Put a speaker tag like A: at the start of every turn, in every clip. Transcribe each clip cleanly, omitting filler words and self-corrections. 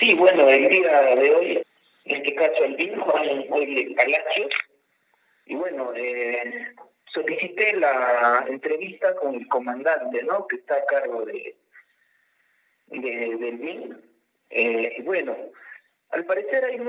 A: Sí, bueno, el día de hoy, en este caso el BIN, Juan Oile Palacios, y bueno, solicité la entrevista con el comandante, ¿no?, que está a cargo del BIN. Y bueno, al parecer hay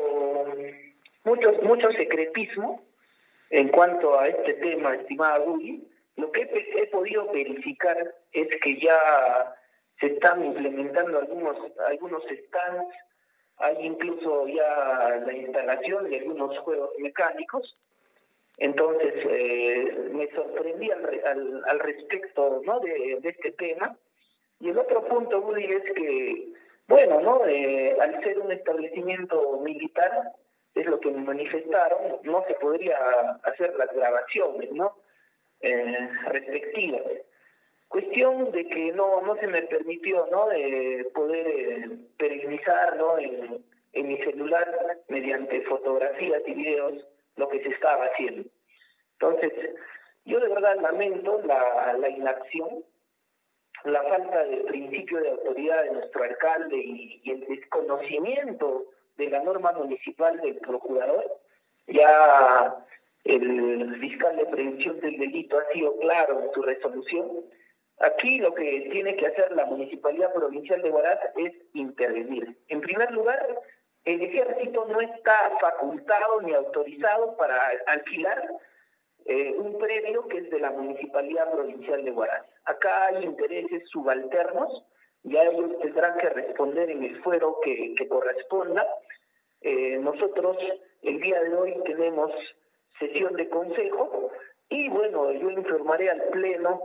A: mucho secretismo en cuanto a este tema, estimada Uli. Lo que he podido verificar es que ya se están implementando algunos stands, hay incluso ya la instalación de algunos juegos mecánicos. Entonces, me sorprendí al respecto, ¿no?, de este tema. Y el otro punto, Uli, es que, bueno, ¿no?, al ser un establecimiento militar, es lo que me manifestaron, no se podría hacer las grabaciones, ¿no?, respectivas. Cuestión de que no se me permitió, ¿no?, de poder perenizar, ¿no?, en mi celular mediante fotografías y videos lo que se estaba haciendo. Entonces, yo de verdad lamento la inacción, la falta de principio de autoridad de nuestro alcalde y el desconocimiento de la norma municipal del procurador. Ya el fiscal de prevención del delito ha sido claro en su resolución. Aquí lo que tiene que hacer la Municipalidad Provincial de Huaraz es intervenir. En primer lugar, el ejército no está facultado ni autorizado para alquilar un predio que es de la Municipalidad Provincial de Huaraz. Acá hay intereses subalternos, ya ellos tendrán que responder en el fuero que corresponda. Nosotros el día de hoy tenemos sesión de consejo y bueno, yo informaré al Pleno,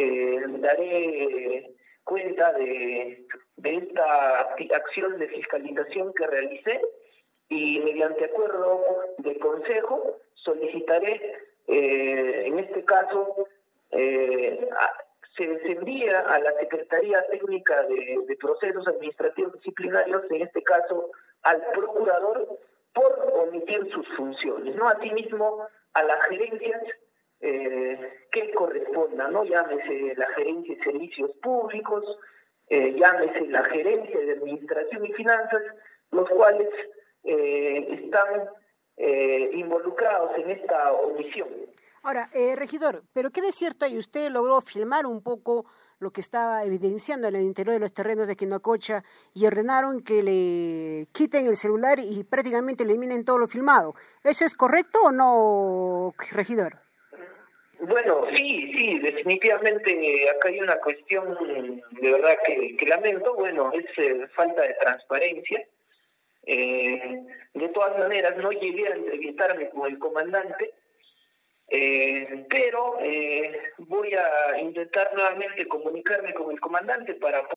A: daré cuenta de esta acción de fiscalización que realicé y mediante acuerdo de consejo solicitaré, en este caso, se envía a la Secretaría Técnica de Procesos Administrativos Disciplinarios, en este caso al procurador, por omitir sus funciones, ¿no? Asimismo, a las gerencias que correspondan, ¿no? Llámese la gerencia de servicios públicos, llámese la gerencia de administración y finanzas, los cuales están involucrados en esta omisión.
B: Ahora, regidor, ¿pero qué de cierto hay? Usted logró filmar un poco lo que estaba evidenciando en el interior de los terrenos de Quinococha y ordenaron que le quiten el celular y prácticamente eliminen todo lo filmado. ¿Eso es correcto o no, regidor?
A: Bueno, sí, definitivamente acá hay una cuestión de verdad que lamento. Bueno, es falta de transparencia. De todas maneras, no llegué a entrevistarme con el comandante, pero voy a intentar nuevamente comunicarme con el comandante para